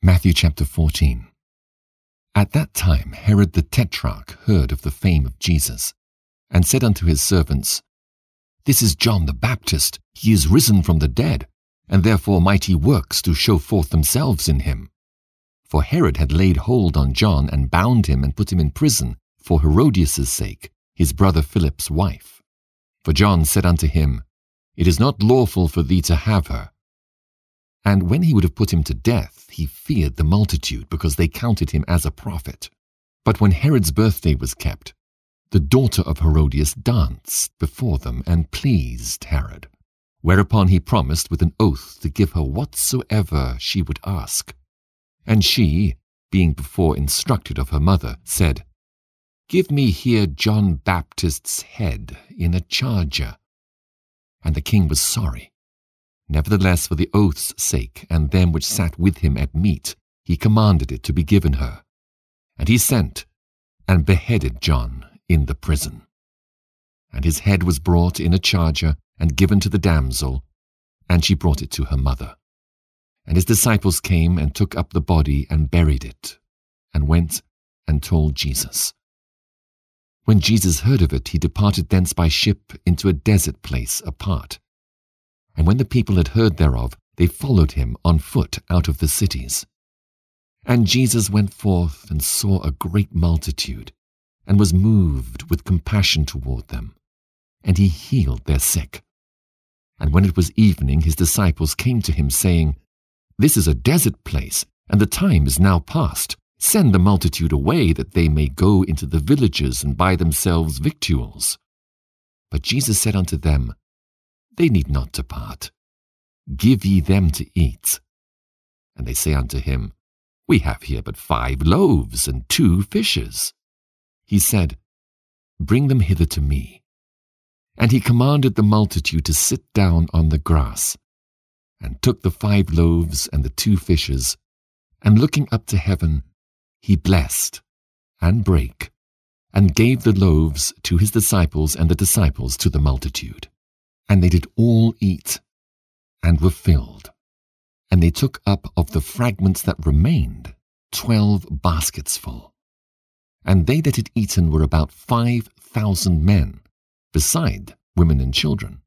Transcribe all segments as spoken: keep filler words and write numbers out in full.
Matthew chapter fourteen. At that time Herod the Tetrarch heard of the fame of Jesus, and said unto his servants, This is John the Baptist. He is risen from the dead, and therefore mighty works do show forth themselves in him. For Herod had laid hold on John, and bound him, and put him in prison, for Herodias' sake, his brother Philip's wife. For John said unto him, It is not lawful for thee to have her. And when he would have put him to death, he feared the multitude, because they counted him as a prophet. But when Herod's birthday was kept, the daughter of Herodias danced before them, and pleased Herod. Whereupon he promised with an oath to give her whatsoever she would ask. And she, being before instructed of her mother, said, Give me here John Baptist's head in a charger. And the king was sorry. Nevertheless, for the oath's sake, and them which sat with him at meat, he commanded it to be given her. And he sent, and beheaded John in the prison. And his head was brought in a charger, and given to the damsel, and she brought it to her mother. And his disciples came, and took up the body, and buried it, and went and told Jesus. When Jesus heard of it, he departed thence by ship into a desert place apart. And when the people had heard thereof, they followed him on foot out of the cities. And Jesus went forth and saw a great multitude, and was moved with compassion toward them, and he healed their sick. And when it was evening, his disciples came to him, saying, This is a desert place, and the time is now past. Send the multitude away, that they may go into the villages and buy themselves victuals. But Jesus said unto them, They need not depart. Give ye them to eat. And they say unto him, We have here but five loaves and two fishes. He said, Bring them hither to me. And he commanded the multitude to sit down on the grass, and took the five loaves and the two fishes, and looking up to heaven, he blessed, and brake, and gave the loaves to his disciples, and the disciples to the multitude. And they did all eat, and were filled. And they took up of the fragments that remained twelve baskets full. And they that had eaten were about five thousand men, beside women and children.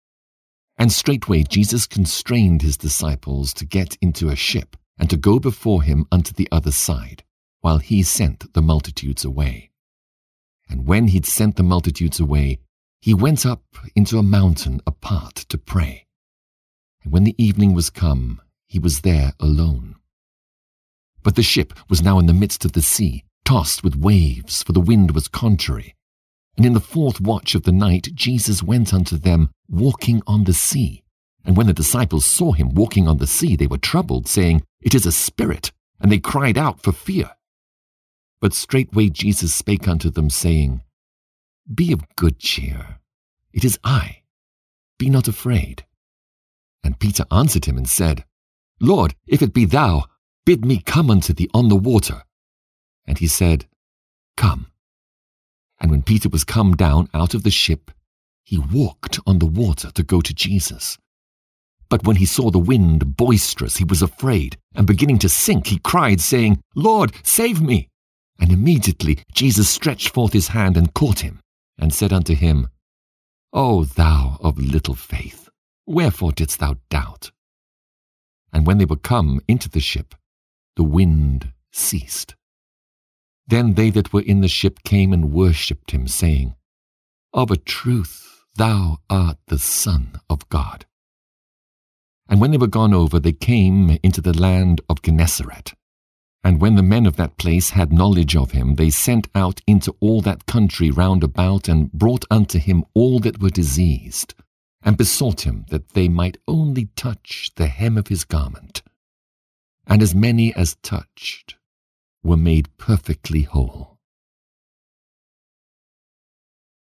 And straightway Jesus constrained his disciples to get into a ship, and to go before him unto the other side, while he sent the multitudes away. And when he'd sent the multitudes away, he went up into a mountain apart to pray. And when the evening was come, he was there alone. But the ship was now in the midst of the sea, tossed with waves, for the wind was contrary. And in the fourth watch of the night Jesus went unto them, walking on the sea. And when the disciples saw him walking on the sea, they were troubled, saying, It is a spirit, and they cried out for fear. But straightway Jesus spake unto them, saying, Be of good cheer, it is I, be not afraid. And Peter answered him and said, Lord, if it be thou, bid me come unto thee on the water. And he said, Come. And when Peter was come down out of the ship, he walked on the water to go to Jesus. But when he saw the wind boisterous, he was afraid, and beginning to sink, he cried, saying, Lord, save me. And immediately Jesus stretched forth his hand and caught him, and said unto him, O thou of little faith, wherefore didst thou doubt? And when they were come into the ship, the wind ceased. Then they that were in the ship came and worshipped him, saying, Of a truth thou art the Son of God. And when they were gone over, they came into the land of Gennesaret. And when the men of that place had knowledge of him, they sent out into all that country round about, and brought unto him all that were diseased, and besought him that they might only touch the hem of his garment. And as many as touched were made perfectly whole.